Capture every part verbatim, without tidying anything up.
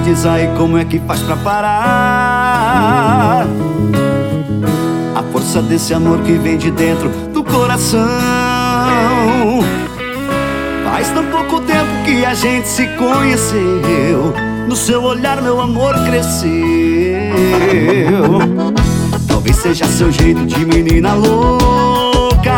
diz aí como é que faz pra parar a força desse amor que vem de dentro do coração. Faz tão pouco tempo que a gente se conheceu, no seu olhar meu amor cresceu. Talvez seja seu jeito de menina louca,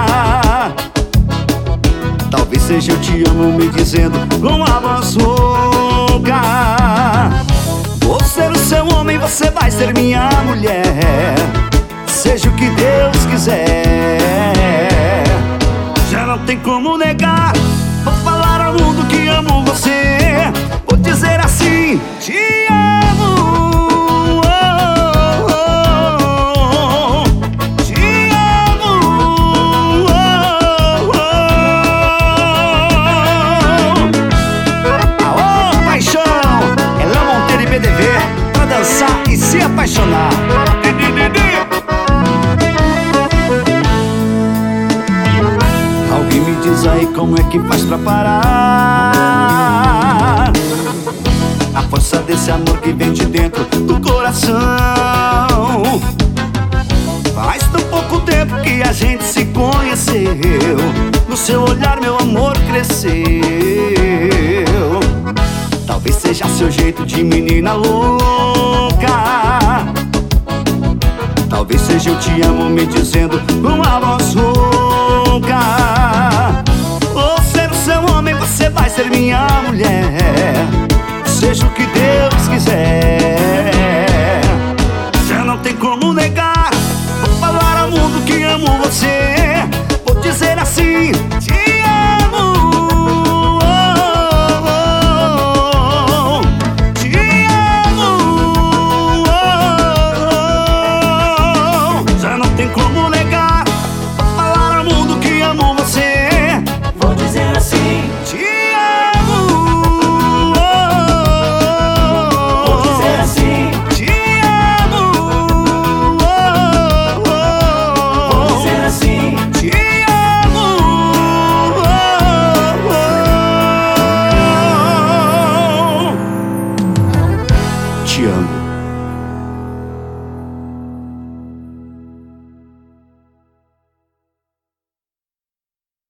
talvez seja eu te amo me dizendo com a voz rouca. Vou ser o seu homem, você vai ser minha mulher, seja o que Deus quiser. Já não tem como negar, vou falar ao mundo que amo você. Vou dizer assim, te amo, oh, oh, oh, te amo, oh, oh. Aô, paixão, Elão Monteiro e B D V, pra dançar e se apaixonar. Alguém me diz aí como é que faz pra parar a força desse amor que vem de dentro do coração. Faz tão pouco tempo que a gente se conheceu, no seu olhar meu amor cresceu. Talvez seja seu jeito de menina louca, talvez seja eu te amo me dizendo com a voz rouca.